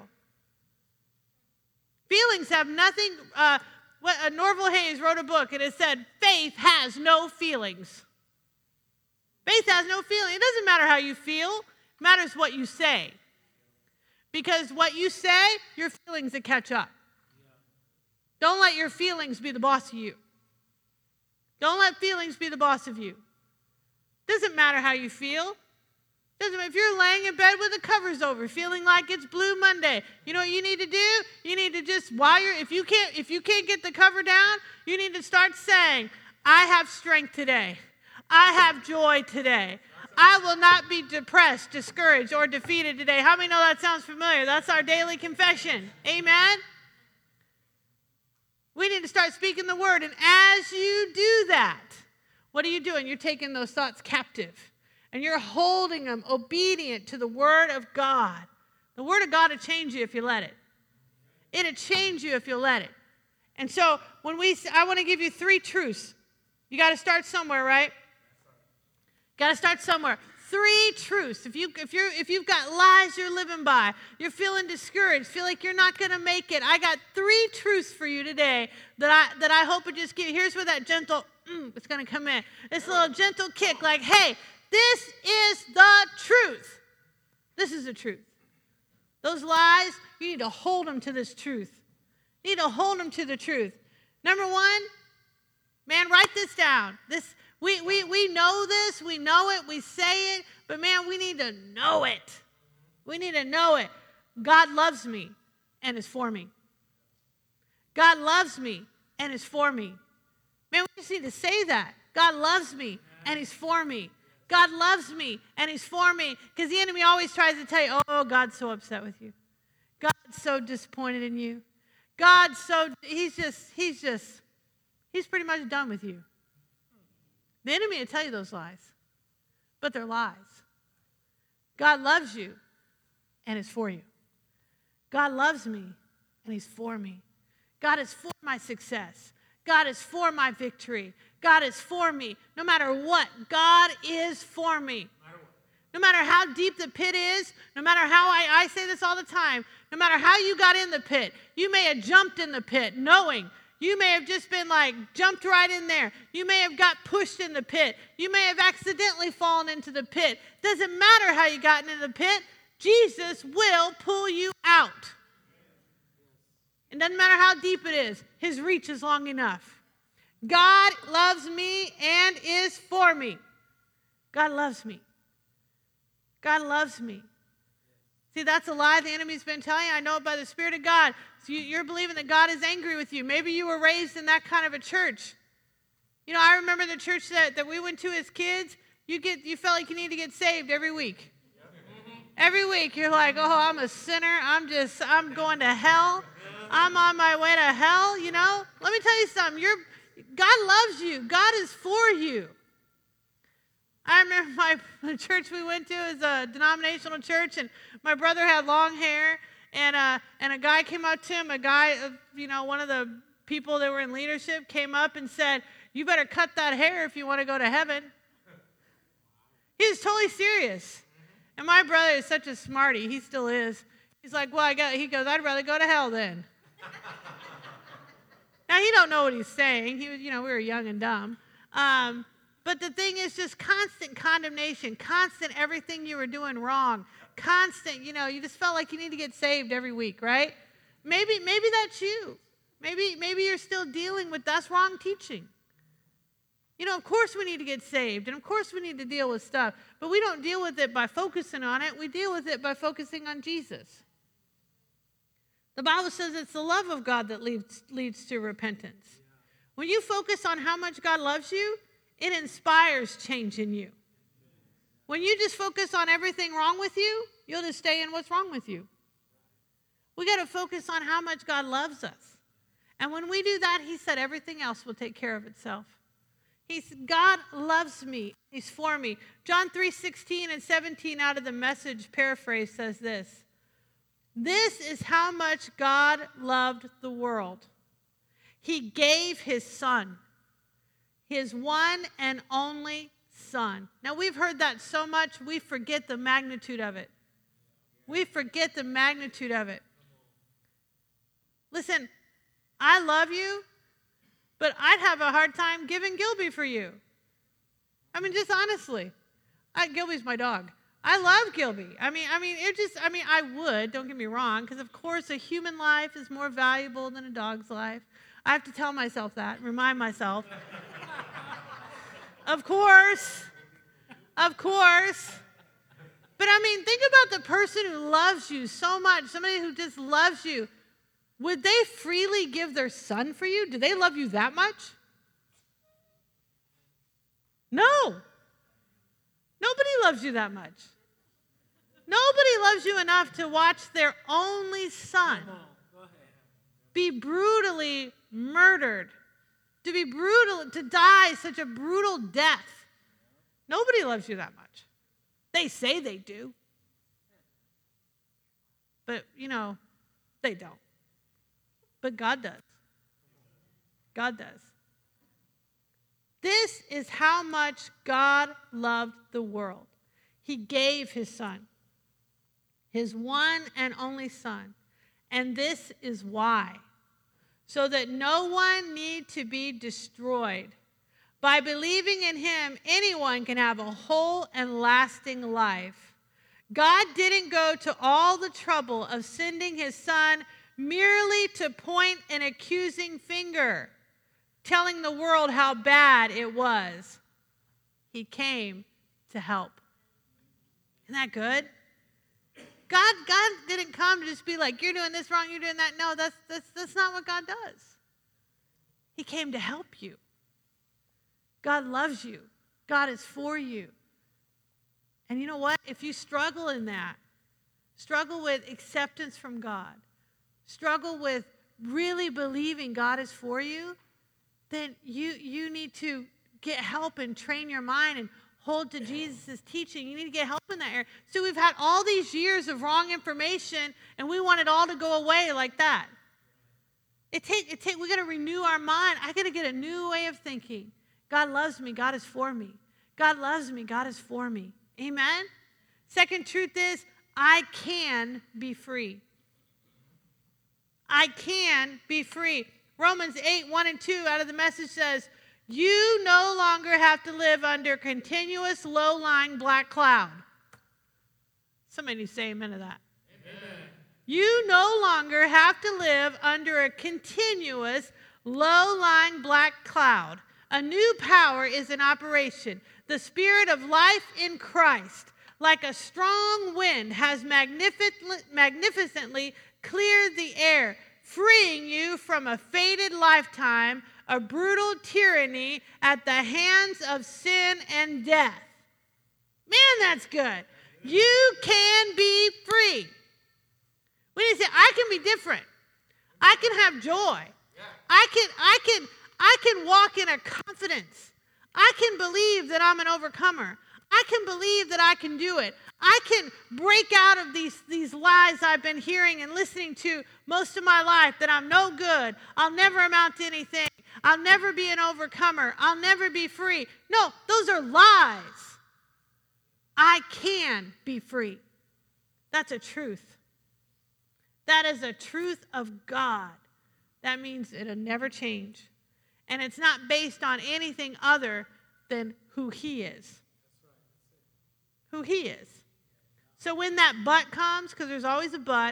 Feelings have nothing. Norval Hayes wrote a book, and it said, faith has no feelings. Faith has no feeling. It doesn't matter how you feel. It matters what you say. Because what you say, your feelings will catch up. Don't let your feelings be the boss of you. Don't let feelings be the boss of you. Doesn't matter how you feel. Doesn't matter if you're laying in bed with the covers over, feeling like it's Blue Monday. You know what you need to do? You need to just if you can't get the cover down, you need to start saying, I have strength today. I have joy today. I will not be depressed, discouraged, or defeated today. How many know that sounds familiar? That's our daily confession. Amen? We need to start speaking the word. And as you do that, what are you doing? You're taking those thoughts captive. And you're holding them obedient to the word of God. The word of God will change you if you let it. It'll change you if you'll let it. And so I want to give you 3 truths. You got to start somewhere, right? Got to start somewhere. 3 truths. If you've got lies you're living by, you're feeling discouraged, feel like you're not going to make it, I got 3 truths for you today that I hope would just give you. Here's where that gentle, it's going to come in. This little gentle kick like, hey, this is the truth. This is the truth. Those lies, you need to hold them to this truth. You need to hold them to the truth. Number 1, man, write this down. We know this, we know it, we say it, but man, we need to know it. We need to know it. God loves me and is for me. God loves me and is for me. Man, we just need to say that. God loves me and he's for me. God loves me and he's for me. Because the enemy always tries to tell you, oh, God's so upset with you. God's so disappointed in you. He's pretty much done with you. The enemy will tell you those lies, but they're lies. God loves you and is for you. God loves me and he's for me. God is for my success. God is for my victory. God is for me. No matter what, God is for me. No matter how deep the pit is, no matter how I say this all the time, no matter how you got in the pit, you may have jumped in the pit knowing. You may have just been jumped right in there. You may have got pushed in the pit. You may have accidentally fallen into the pit. Doesn't matter how you got into the pit. Jesus will pull you out. It doesn't matter how deep it is. His reach is long enough. God loves me and is for me. God loves me. God loves me. See, that's a lie the enemy's been telling you. I know it by the Spirit of God. So you're believing that God is angry with you. Maybe you were raised in that kind of a church. You know, I remember the church that we went to as kids. You felt like you need to get saved every week. Every week you're like, oh, I'm a sinner. I'm going to hell. I'm on my way to hell, you know. Let me tell you something. God loves you. God is for you. I remember the church we went to is a denominational church, and my brother had long hair, and a guy came up to him, one of the people that were in leadership came up and said, you better cut that hair if you want to go to heaven. He was totally serious. And my brother is such a smarty. He still is. He's like, he goes, I'd rather go to hell then. Now, he don't know what he's saying. He was, we were young and dumb. But the thing is just constant condemnation, constant everything you were doing wrong, constant, you just felt like you need to get saved every week, right? Maybe that's you. Maybe you're still dealing with that's wrong teaching. Of course we need to get saved, and of course we need to deal with stuff, but we don't deal with it by focusing on it. We deal with it by focusing on Jesus. The Bible says it's the love of God that leads to repentance. When you focus on how much God loves you, it inspires change in you. When you just focus on everything wrong with you, you'll just stay in what's wrong with you. We got to focus on how much God loves us. And when we do that, he said everything else will take care of itself. He said, God loves me. He's for me. John 3:16 and 17 out of the Message paraphrase says this. This is how much God loved the world. He gave his son, his one and only son. Now, we've heard that so much, we forget the magnitude of it. We forget the magnitude of it. Listen, I love you, but I'd have a hard time giving Gilby for you. I mean, just honestly. Gilby's my dog. I love Gilby. I would, don't get me wrong, because of course a human life is more valuable than a dog's life. I have to tell myself that, remind myself. Of course. But think about the person who loves you so much, somebody who just loves you. Would they freely give their son for you? Do they love you that much? No. Nobody loves you that much. Nobody loves you enough to watch their only son be brutally murdered, to die such a brutal death. Nobody loves you that much. They say they do. But, they don't. But God does. God does. This is how much God loved the world. He gave his son, his one and only son. And this is why. So that no one need to be destroyed. By believing in him, anyone can have a whole and lasting life. God didn't go to all the trouble of sending his son merely to point an accusing finger, telling the world how bad it was. He came to help. Isn't that good? God didn't come to just be like, you're doing this wrong, you're doing that. No, that's not what God does. He came to help you. God loves you. God is for you. And you know what? If you struggle in that, struggle with acceptance from God, struggle with really believing God is for you, then you need to get help and train your mind and hold to Jesus' teaching. You need to get help in that area. So we've had all these years of wrong information, and we want it all to go away like that. We got to renew our mind. I got to get a new way of thinking. God loves me. God is for me. God loves me. God is for me. Amen? Second truth is, I can be free. I can be free. Romans 8:1-2 out of the Message says, you no longer have to live under continuous low-lying black cloud. Somebody say amen to that. Amen. You no longer have to live under a continuous low-lying black cloud. A new power is in operation. The Spirit of life in Christ, like a strong wind, has magnificently cleared the air, freeing you from a fated lifetime of brutal tyranny at the hands of sin and death. Man, that's good. You can be free. We need to say, I can be different. I can have joy. I can walk in a confidence. I can believe that I'm an overcomer. I can believe that I can do it. I can break out of these lies I've been hearing and listening to most of my life, that I'm no good. I'll never amount to anything. I'll never be an overcomer. I'll never be free. No, those are lies. I can be free. That's a truth. That is a truth of God. That means it'll never change. And it's not based on anything other than who he is. Who he is. So when that but comes, because there's always a but,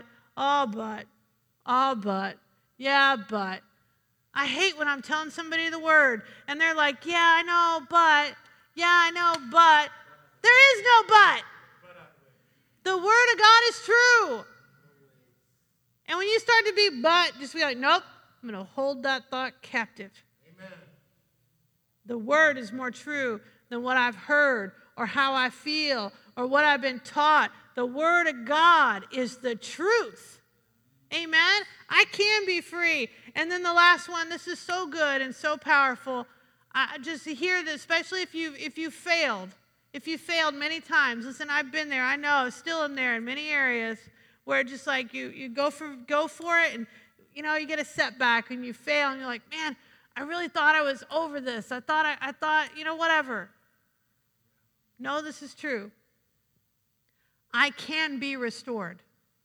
yeah, but. I hate when I'm telling somebody the word, and they're like, yeah, I know, but. There is no but. The word of God is true. And when you start to be but, just be like, nope, I'm going to hold that thought captive. Amen. The word is more true than what I've heard or how I feel or what I've been taught. The Word of God is the truth. Amen? I can be free. And then the last one, this is so good and so powerful. Just to hear this, especially if you failed. If you failed many times. Listen, I've been there. I know. I still am there in many areas where just like you go for it and, you get a setback and you fail and you're like, man, I really thought I was over this. I thought, whatever. No, this is true. I can be restored.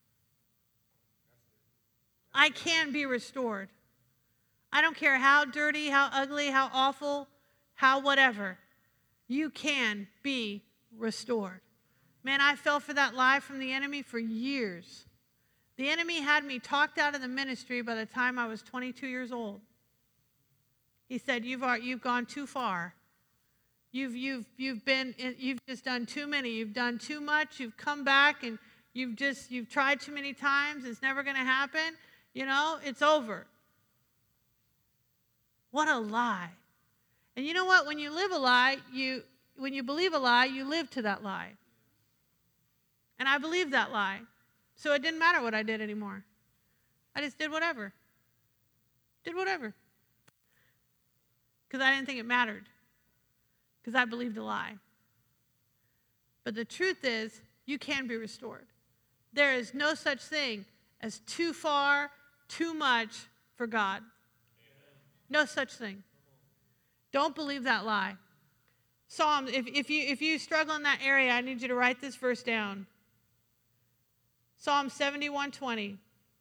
I can be restored. I don't care how dirty, how ugly, how awful, how whatever. You can be restored. Man, I fell for that lie from the enemy for years. The enemy had me talked out of the ministry by the time I was 22 years old. He said, "You've gone too far. You've just done too many. You've done too much. You've come back and you've tried too many times. It's never going to happen. It's over." What a lie. And you know what? When you live a lie, when you believe a lie, you live to that lie. And I believed that lie. So it didn't matter what I did anymore. I just did whatever. Because I didn't think it mattered. Because I believed a lie. But the truth is, you can be restored. There is no such thing as too far, too much for God. No such thing. Don't believe that lie. Psalms, if you struggle in that area, I need you to write this verse down. Psalm 71:20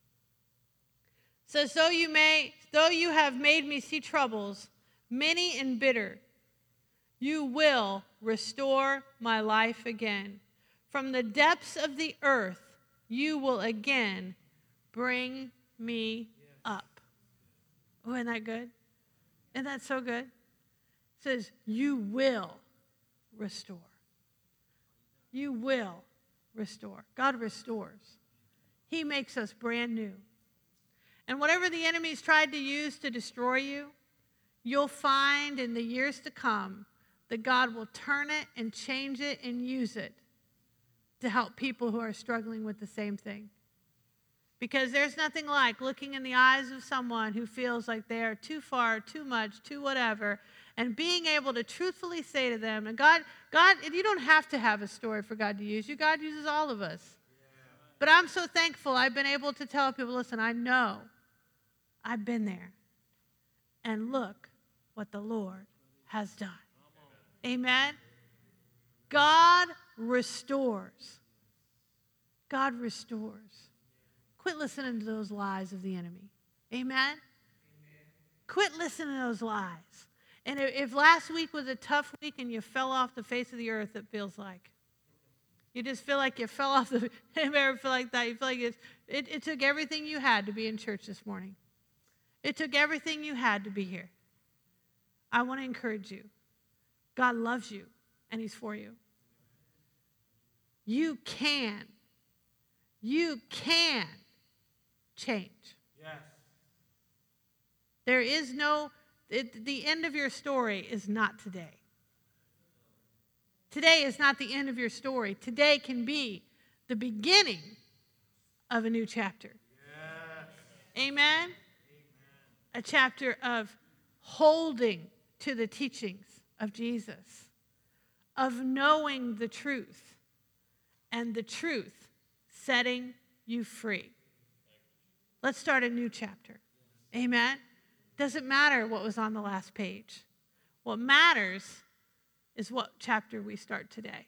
says, though you have made me see troubles, many and bitter, you will restore my life again. From the depths of the earth, you will again bring me up. Oh, isn't that good? Isn't that so good? It says, you will restore. You will restore. God restores. He makes us brand new. And whatever the enemy's tried to use to destroy you, you'll find in the years to come that God will turn it and change it and use it to help people who are struggling with the same thing. Because there's nothing like looking in the eyes of someone who feels like they are too far, too much, too whatever, and being able to truthfully say to them, and God, you don't have to have a story for God to use you. God uses all of us. But I'm so thankful I've been able to tell people, listen, I know I've been there. And look what the Lord has done. Amen? God restores. God restores. Quit listening to those lies of the enemy. Amen? Quit listening to those lies. And if last week was a tough week and you fell off the face of the earth, it feels like. You just feel like you fell off the... You ever feel like that? You feel like it took everything you had to be in church this morning. It took everything you had to be here. I want to encourage you. God loves you, and He's for you. You can change. Yes. There is the end of your story is not today. Today is not the end of your story. Today can be the beginning of a new chapter. Yes. Amen? Amen. A chapter of holding to the teachings of Jesus, of knowing the truth, and the truth setting you free. Let's start a new chapter. Amen? Doesn't matter what was on the last page. What matters is what chapter we start today.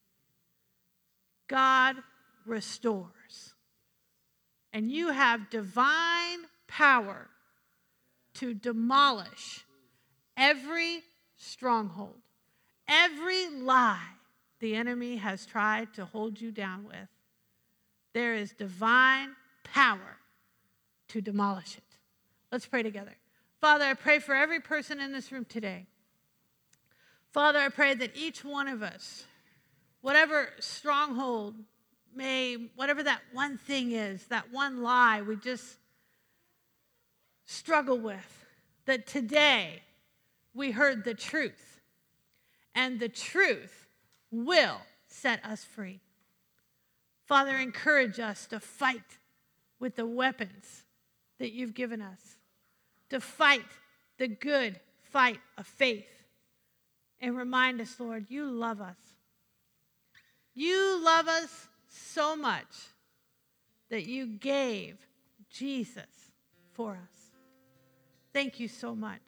God restores. And you have divine power to demolish every stronghold, every lie the enemy has tried to hold you down with. There is divine power to demolish it. Let's pray together. Father, I pray for every person in this room today. Father, I pray that each one of us, whatever stronghold whatever that one thing is, that one lie we just struggle with, that today we heard the truth. And the truth will set us free. Father, encourage us to fight with the weapons that you've given us, to fight the good fight of faith. And remind us, Lord, you love us. You love us so much that you gave Jesus for us. Thank you so much.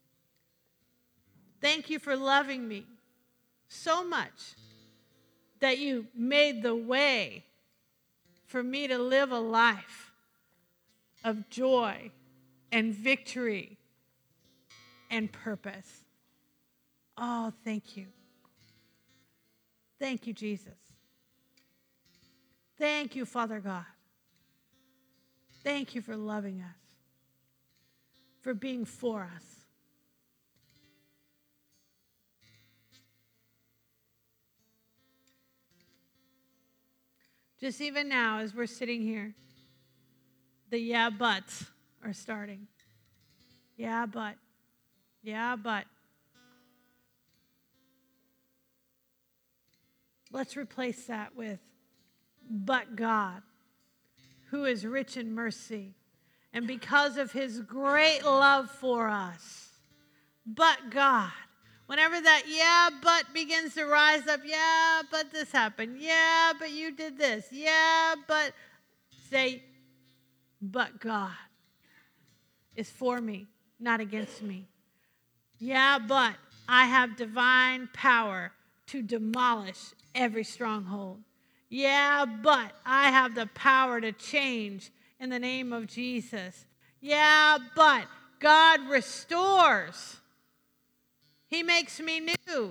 Thank you for loving me so much that you made the way for me to live a life of joy and victory and purpose. Oh, thank you. Thank you, Jesus. Thank you, Father God. Thank you for loving us, for being for us. Just even now, as we're sitting here, the yeah buts are starting. Yeah, but. Yeah, but. Let's replace that with, but God, who is rich in mercy, and because of his great love for us, but God. Whenever that yeah, but begins to rise up, yeah, but this happened, yeah, but you did this, yeah, but, say, but God is for me, not against me. Yeah, but I have divine power to demolish every stronghold. Yeah, but I have the power to change in the name of Jesus. Yeah, but God restores. He makes me new.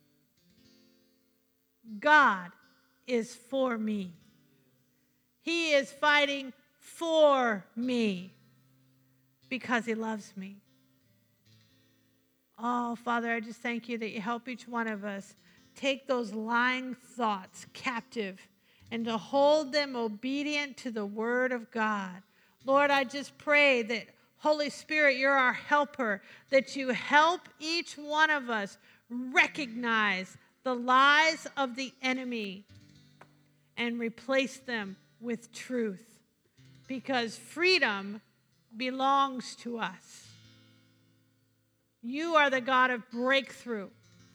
God is for me. He is fighting for me because he loves me. Oh, Father, I just thank you that you help each one of us take those lying thoughts captive and to hold them obedient to the word of God. Lord, I just pray that, Holy Spirit, you're our helper, that you help each one of us recognize the lies of the enemy and replace them with truth, because freedom belongs to us. You are the God of breakthrough.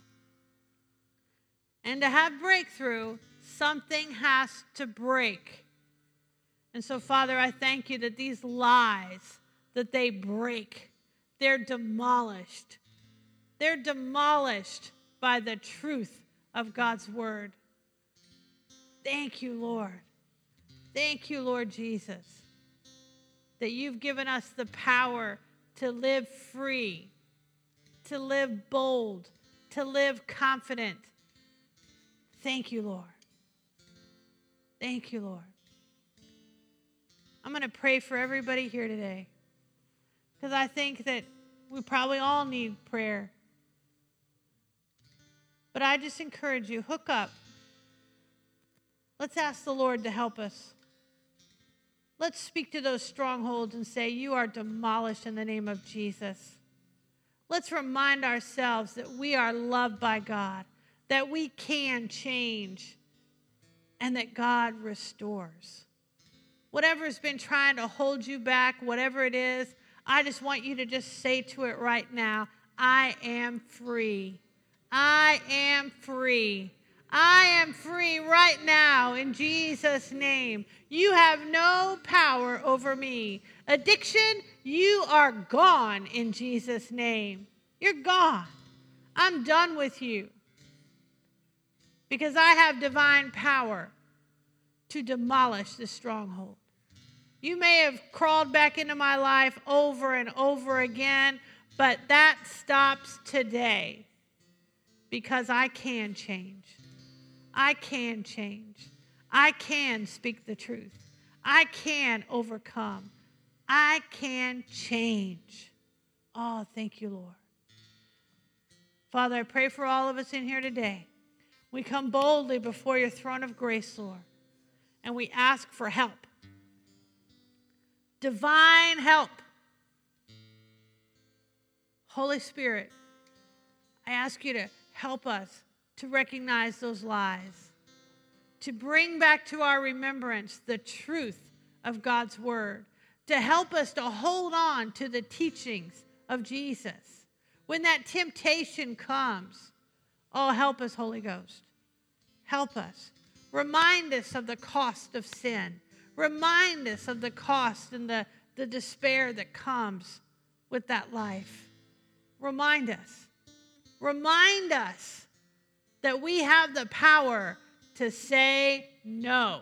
And to have breakthrough, something has to break. And so, Father, I thank you that these lies, that they break, they're demolished. They're demolished by the truth of God's word. Thank you, Lord. Thank you, Lord Jesus, that you've given us the power to live free, to live bold, to live confident. Thank you, Lord. Thank you, Lord. I'm going to pray for everybody here today, because I think that we probably all need prayer. But I just encourage you, hook up. Let's ask the Lord to help us. Let's speak to those strongholds and say, you are demolished in the name of Jesus. Let's remind ourselves that we are loved by God, that we can change, and that God restores. Whatever's been trying to hold you back, whatever it is, I just want you to just say to it right now, I am free. I am free. I am free right now in Jesus' name. You have no power over me. Addiction, you are gone in Jesus' name. You're gone. I'm done with you, because I have divine power to demolish the stronghold. You may have crawled back into my life over and over again, but that stops today, because I can change. I can change. I can speak the truth. I can overcome. I can change. Oh, thank you, Lord. Father, I pray for all of us in here today. We come boldly before your throne of grace, Lord, and we ask for help. Divine help. Holy Spirit, I ask you to help us to recognize those lies, to bring back to our remembrance the truth of God's word, to help us to hold on to the teachings of Jesus. When that temptation comes, oh, help us, Holy Ghost. Help us. Remind us of the cost of sin. Remind us of the cost and the despair that comes with that life. Remind us. Remind us that we have the power to say no.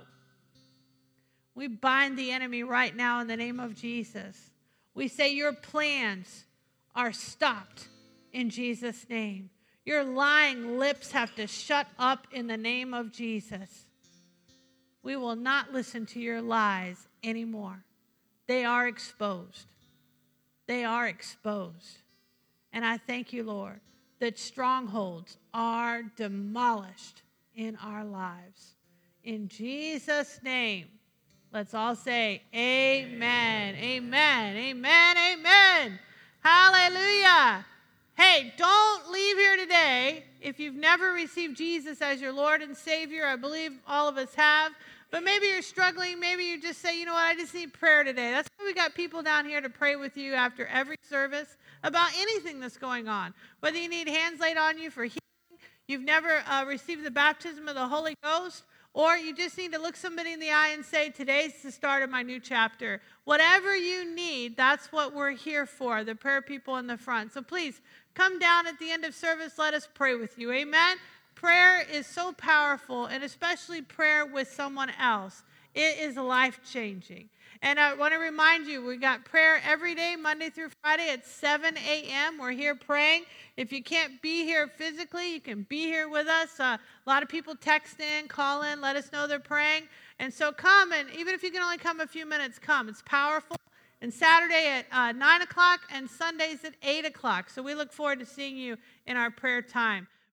We bind the enemy right now in the name of Jesus. We say your plans are stopped in Jesus' name. Your lying lips have to shut up in the name of Jesus. We will not listen to your lies anymore. They are exposed. They are exposed. And I thank you, Lord, that strongholds are demolished in our lives. In Jesus' name, let's all say amen, amen, amen, amen. Hallelujah. Hey, don't leave here today if you've never received Jesus as your Lord and Savior. I believe all of us have. But maybe you're struggling. Maybe you just say, you know what, I just need prayer today. That's why we got people down here to pray with you after every service about anything that's going on. Whether you need hands laid on you for healing, you've never received the baptism of the Holy Ghost, or you just need to look somebody in the eye and say, today's the start of my new chapter. Whatever you need, that's what we're here for, the prayer people in the front. So please, come down at the end of service. Let us pray with you. Amen? Prayer is so powerful, and especially prayer with someone else. It is life-changing. And I want to remind you, we got prayer every day, Monday through Friday at 7 a.m. We're here praying. If you can't be here physically, you can be here with us. A lot of people text in, call in, let us know they're praying. And so come, and even if you can only come a few minutes, come. It's powerful. And Saturday at 9 o'clock and Sundays at 8 o'clock. So we look forward to seeing you in our prayer time.